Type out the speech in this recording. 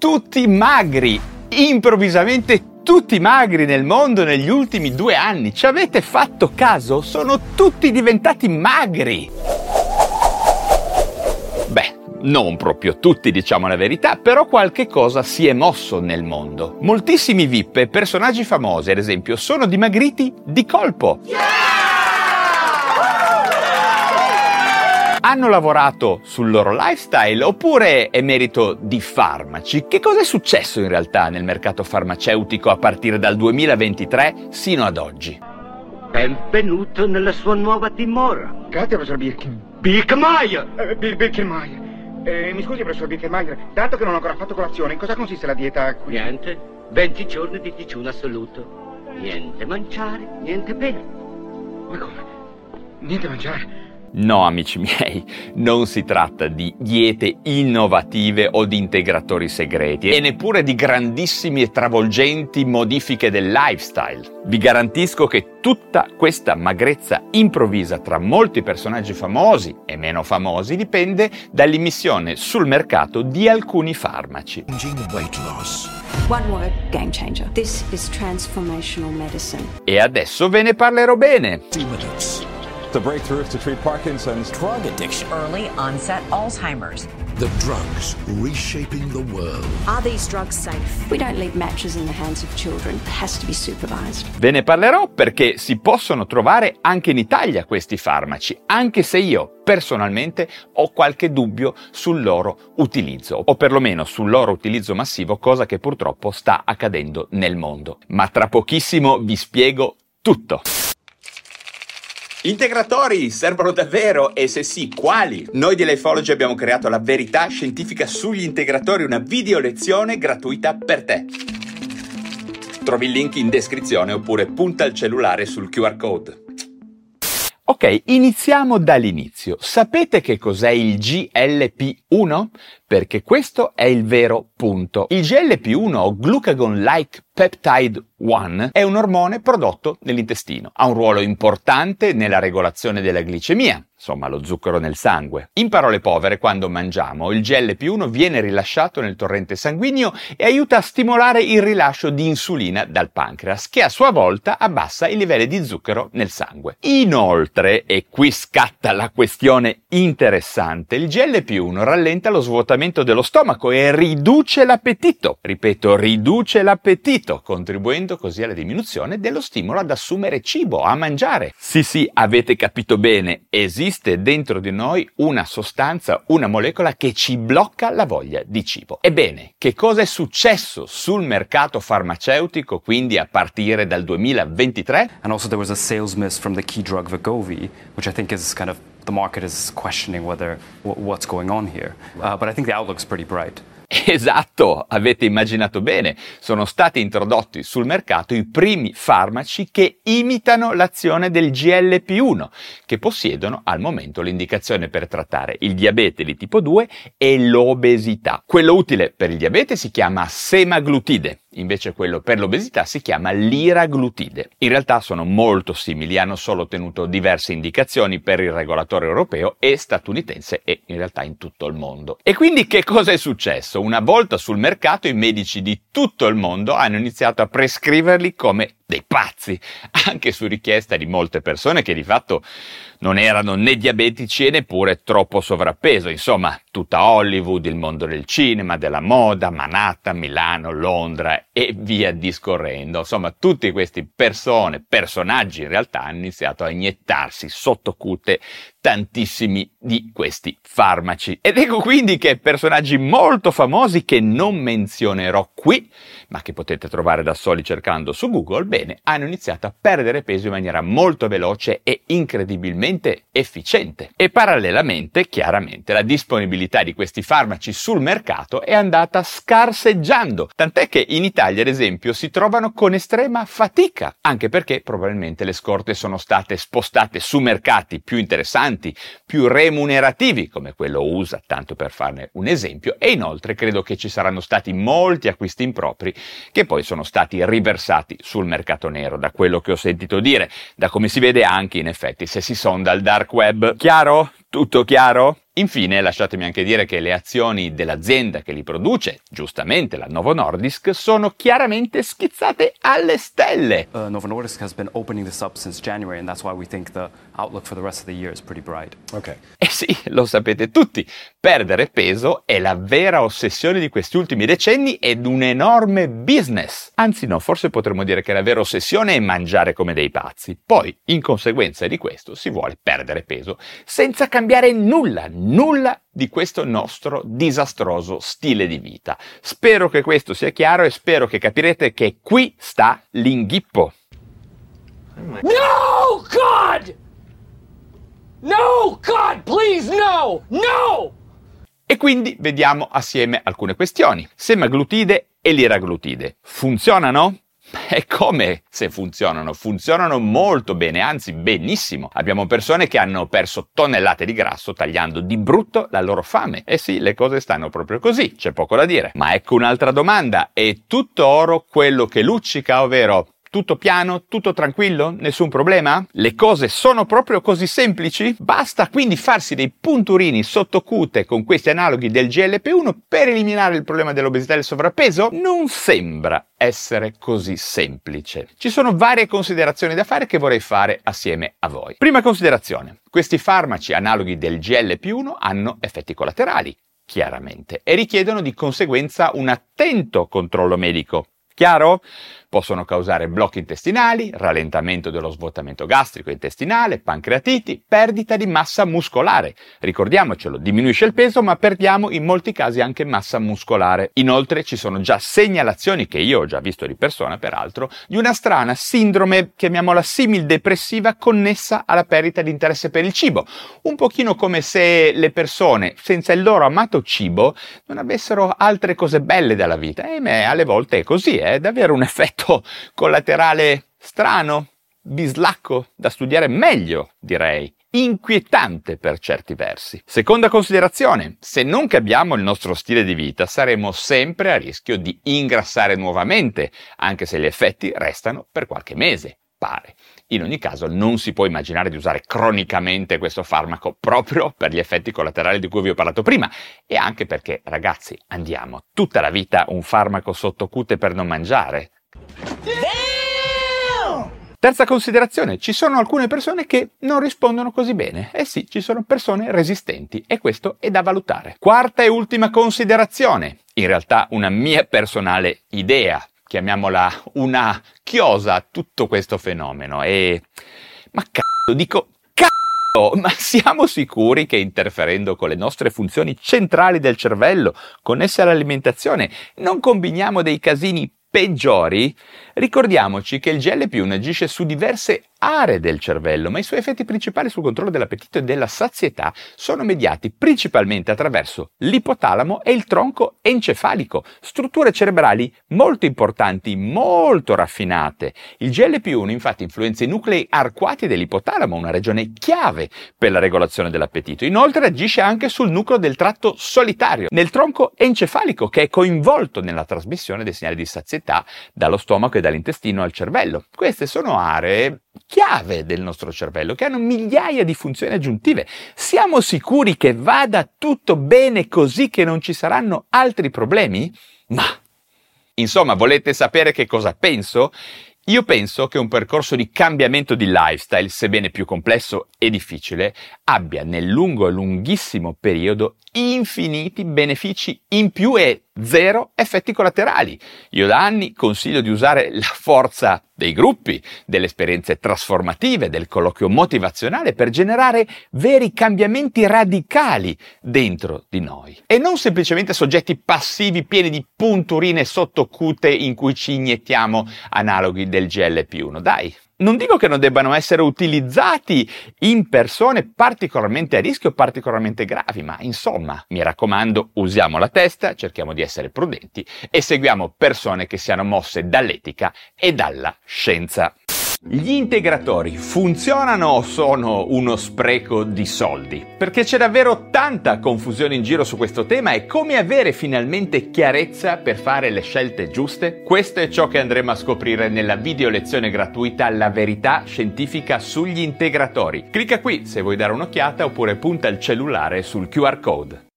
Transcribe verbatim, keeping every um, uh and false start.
tutti magri, improvvisamente tutti magri nel mondo negli ultimi due anni. Ci avete fatto caso? Sono tutti diventati magri. Beh, non proprio tutti, diciamo la verità, però qualche cosa si è mosso nel mondo. Moltissimi V I P e personaggi famosi, ad esempio, sono dimagriti di colpo. Hanno lavorato sul loro lifestyle oppure è merito di farmaci? Che cosa è successo in realtà nel mercato farmaceutico a partire dal duemilaventitré sino ad oggi? Benvenuto nella sua nuova dimora. Grazie, professor Birkin. Birkmeier! Eh, Bir- Birkenmeier. Eh, mi scusi, professor Birkenmeier, dato che non ho ancora fatto colazione, in cosa consiste la dieta qui? Niente. venti giorni di digiuno assoluto. Niente mangiare, niente bere. Ma come? Niente mangiare? No, amici miei, non si tratta di diete innovative o di integratori segreti e neppure di grandissime e travolgenti modifiche del lifestyle. Vi garantisco che tutta questa magrezza improvvisa tra molti personaggi famosi e meno famosi dipende dall'immissione sul mercato di alcuni farmaci. One word, game changer. This is transformational medicine. E adesso ve ne parlerò bene. The breakthrough to treat Parkinson's, drug addiction, early onset Alzheimer's. The drugs reshaping the world. Are these drugs safe? We don't leave matches in the hands of children. It has to be supervised. Ve ne parlerò perché si possono trovare anche in Italia questi farmaci, anche se io personalmente ho qualche dubbio sul loro utilizzo, o perlomeno sul loro utilizzo massivo, cosa che purtroppo sta accadendo nel mondo. Ma tra pochissimo vi spiego tutto. Integratori servono davvero? E se sì, quali? Noi di Lifeology abbiamo creato la verità scientifica sugli integratori, una video lezione gratuita per te. Trovi il link in descrizione oppure punta il cellulare sul Q R code. Ok, iniziamo dall'inizio. Sapete che cos'è il G L P uno? Perché questo è il vero punto. Il G L P uno o Glucagon-like Peptide uno è un ormone prodotto nell'intestino. Ha un ruolo importante nella regolazione della glicemia, insomma lo zucchero nel sangue. In parole povere, quando mangiamo, il G L P uno viene rilasciato nel torrente sanguigno e aiuta a stimolare il rilascio di insulina dal pancreas, che a sua volta abbassa i livelli di zucchero nel sangue. Inoltre, e qui scatta la questione interessante, il G L P uno rallenta lo svuotamento dello stomaco e riduce l'appetito. Ripeto, riduce l'appetito, contribuendo così alla diminuzione dello stimolo ad assumere cibo, a mangiare. Sì, sì, avete capito bene, esiste dentro di noi una sostanza, una molecola che ci blocca la voglia di cibo. Ebbene, che cosa è successo sul mercato farmaceutico quindi a partire dal duemilaventitré? And also there was a sales miss from the key drug Wegovy, which I think is kind of the market is questioning whether what's going on here. Uh, but I think the outlook's pretty bright. Esatto, avete immaginato bene, sono stati introdotti sul mercato i primi farmaci che imitano l'azione del G L P uno, che possiedono al momento l'indicazione per trattare il diabete di tipo due e l'obesità. Quello utile per il diabete si chiama semaglutide, invece quello per l'obesità si chiama liraglutide. In realtà sono molto simili, hanno solo ottenuto diverse indicazioni per il regolatore europeo e statunitense e in realtà in tutto il mondo. E quindi che cosa è successo? Una volta sul mercato i medici di tutto il mondo hanno iniziato a prescriverli come dei pazzi, anche su richiesta di molte persone che di fatto non erano né diabetici e neppure troppo sovrappeso. Insomma, tutta Hollywood, il mondo del cinema, della moda, Manhattan, Milano, Londra e via discorrendo. Insomma, tutti questi persone, personaggi in realtà hanno iniziato a iniettarsi sottocute tantissimi di questi farmaci. Ed ecco quindi che personaggi molto famosi che non menzionerò qui, ma che potete trovare da soli cercando su Google, bene, hanno iniziato a perdere peso in maniera molto veloce e incredibilmente efficiente. E parallelamente, chiaramente, la disponibilità di questi farmaci sul mercato è andata scarseggiando, tant'è che in Italia, ad esempio, si trovano con estrema fatica, anche perché probabilmente le scorte sono state spostate su mercati più interessanti, più remunerativi, come quello U S A, tanto per farne un esempio, e inoltre credo che ci saranno stati molti acquisti impropri che poi sono stati riversati sul mercato nero, da quello che ho sentito dire, da come si vede anche in effetti se si sonda il dark web. Chiaro? Tutto chiaro? Infine, lasciatemi anche dire che le azioni dell'azienda che li produce, giustamente la Novo Nordisk, sono chiaramente schizzate alle stelle. Uh, Novo Nordisk has been opening this up since January, and that's why we think the outlook for the rest of the year is pretty bright. Okay. Eh sì, lo sapete tutti, perdere peso è la vera ossessione di questi ultimi decenni ed un enorme business. Anzi no, forse potremmo dire che la vera ossessione è mangiare come dei pazzi. Poi, in conseguenza di questo, si vuole perdere peso senza cambiare nulla, nulla di questo nostro disastroso stile di vita. Spero che questo sia chiaro e spero che capirete che qui sta l'inghippo. No, God! No, God, please, no! No! E quindi vediamo assieme alcune questioni. Semaglutide e liraglutide funzionano? E come se funzionano? Funzionano molto bene, anzi benissimo. Abbiamo persone che hanno perso tonnellate di grasso tagliando di brutto la loro fame. E sì, le cose stanno proprio così, c'è poco da dire. Ma ecco un'altra domanda, è tutto oro quello che luccica, ovvero tutto piano, tutto tranquillo, nessun problema? Le cose sono proprio così semplici? Basta quindi farsi dei punturini sottocute con questi analoghi del G L P uno per eliminare il problema dell'obesità e del sovrappeso? Non sembra essere così semplice. Ci sono varie considerazioni da fare che vorrei fare assieme a voi. Prima considerazione, questi farmaci analoghi del G L P uno hanno effetti collaterali, chiaramente, e richiedono di conseguenza un attento controllo medico. Chiaro? Possono causare blocchi intestinali, rallentamento dello svuotamento gastrico e intestinale, pancreatiti, perdita di massa muscolare. Ricordiamocelo, diminuisce il peso ma perdiamo in molti casi anche massa muscolare. Inoltre ci sono già segnalazioni, che io ho già visto di persona peraltro, di una strana sindrome, chiamiamola simil-depressiva, connessa alla perdita di interesse per il cibo. Un pochino come se le persone, senza il loro amato cibo, non avessero altre cose belle dalla vita. E me, alle volte è così, è davvero un effetto collaterale strano, bislacco, da studiare meglio, direi. Inquietante per certi versi. Seconda considerazione, se non cambiamo il nostro stile di vita saremo sempre a rischio di ingrassare nuovamente, anche se gli effetti restano per qualche mese, pare. In ogni caso non si può immaginare di usare cronicamente questo farmaco proprio per gli effetti collaterali di cui vi ho parlato prima e anche perché, ragazzi, andiamo tutta la vita un farmaco sottocute per non mangiare? Terza considerazione, ci sono alcune persone che non rispondono così bene. Eh sì, ci sono persone resistenti e questo è da valutare. Quarta e ultima considerazione, in realtà una mia personale idea, chiamiamola una chiosa a tutto questo fenomeno e... ma cazzo, dico cazzo, ma siamo sicuri che interferendo con le nostre funzioni centrali del cervello, connesse all'alimentazione, non combiniamo dei casini peggiori? Ricordiamoci che il G L P uno agisce su diverse aree del cervello, ma i suoi effetti principali sul controllo dell'appetito e della sazietà sono mediati principalmente attraverso l'ipotalamo e il tronco encefalico, strutture cerebrali molto importanti, molto raffinate. Il G L P uno infatti influenza i nuclei arcuati dell'ipotalamo, una regione chiave per la regolazione dell'appetito. Inoltre agisce anche sul nucleo del tratto solitario, nel tronco encefalico, che è coinvolto nella trasmissione dei segnali di sazietà dallo stomaco e dall'intestino al cervello. Queste sono aree chiave del nostro cervello che hanno migliaia di funzioni aggiuntive. Siamo sicuri che vada tutto bene così, che non ci saranno altri problemi? Ma, insomma, volete sapere che cosa penso? Io penso che un percorso di cambiamento di lifestyle, sebbene più complesso e difficile, abbia nel lungo e lunghissimo periodo infiniti benefici in più e zero effetti collaterali. Io da anni consiglio di usare la forza dei gruppi, delle esperienze trasformative, del colloquio motivazionale per generare veri cambiamenti radicali dentro di noi. E non semplicemente soggetti passivi pieni di punturine sottocute in cui ci iniettiamo analoghi del G L P uno. Dai! Non dico che non debbano essere utilizzati in persone particolarmente a rischio o particolarmente gravi, ma insomma, mi raccomando, usiamo la testa, cerchiamo di essere prudenti e seguiamo persone che siano mosse dall'etica e dalla scienza. Gli integratori funzionano o sono uno spreco di soldi? Perché c'è davvero tanta confusione in giro su questo tema e come avere finalmente chiarezza per fare le scelte giuste? Questo è ciò che andremo a scoprire nella video lezione gratuita La verità scientifica sugli integratori. Clicca qui se vuoi dare un'occhiata oppure punta il cellulare sul Q R code.